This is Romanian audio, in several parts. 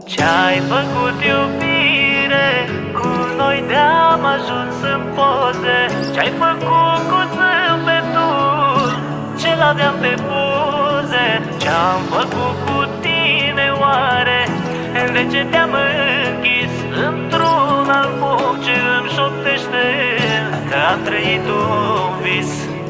Ce-ai făcut, iubire? Cu noi de-am ajuns în poze. Ce-ai făcut cu zâmbetul ce-l aveam pe buze? Ce-am făcut cu tine oare? De ce te-am închis într-un album ce îmi șoptește că am trăit un vis?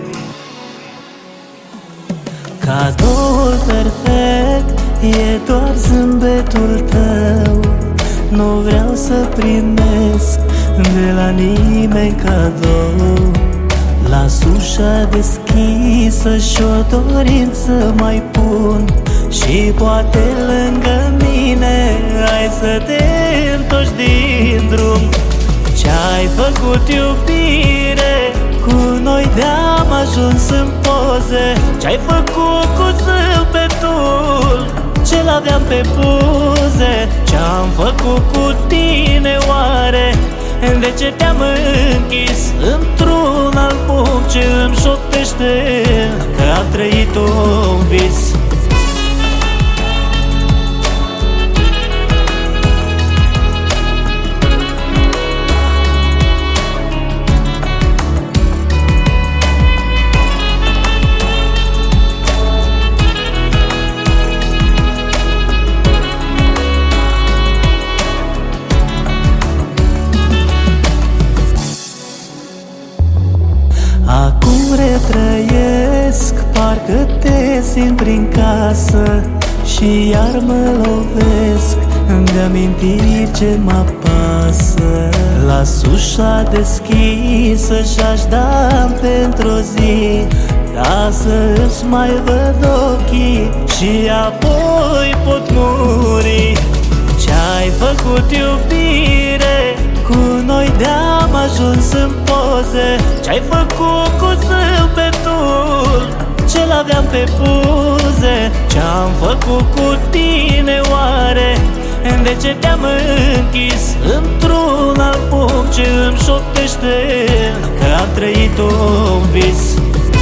Cadoul perfect e doar zâmbetul tău. Nu vreau să primesc de la nimeni cadou. Las ușa deschisă și-o dorință mai pun, și poate lângă mine ai să te întorci din drum. Ce-ai făcut, iubire? Cu noi de-am ajuns în poze. Ce-ai făcut cu zâmbetul ce-l aveam pe buze? Ce-am făcut cu tine oare? De ce te-am închis într-un album ce îmi șoptește că am trăit un vis? Acum retrăiesc, parcă te simt prin casă, și iar mă lovesc de amintiri ce mă apasă. Las ușa deschisă și-aș da pentru-o zi, ca să-ți mai văd ochii și apoi pot muri. Ce-ai făcut, iubire? Cu noi de-am ajuns în poze. Ce-ai făcut cu zâmbetul ce-l aveam pe buze? Ce-am făcut cu tine oare? De ce te-am închis într-un album ce îmi șoptește că am trăit un vis?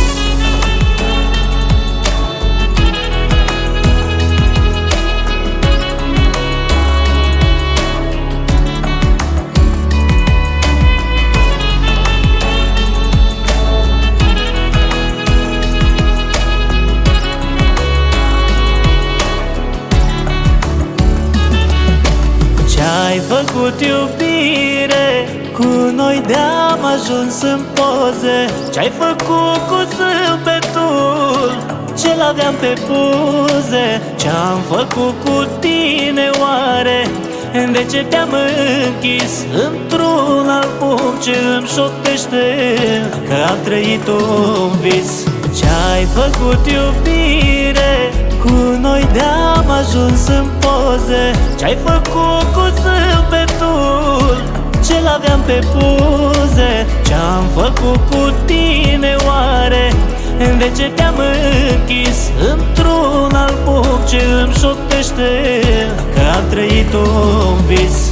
Ce-ai făcut, iubire? Cu noi de-am ajuns în poze. Ce-ai făcut cu zâmbetul ce-l aveam pe buze? Ce-am făcut cu tine oare? De ce te-am închis într-un album ce îmi șoptește că am trăit un vis? Ce-ai făcut, iubire? Cu noi de-am ajuns în poze. Ce-ai făcut cu zâmbetul ce-l aveam pe buze? Ce-am făcut cu tine oare? De ce te-am închis într-un album ce îmi șoptește că am trăit un vis?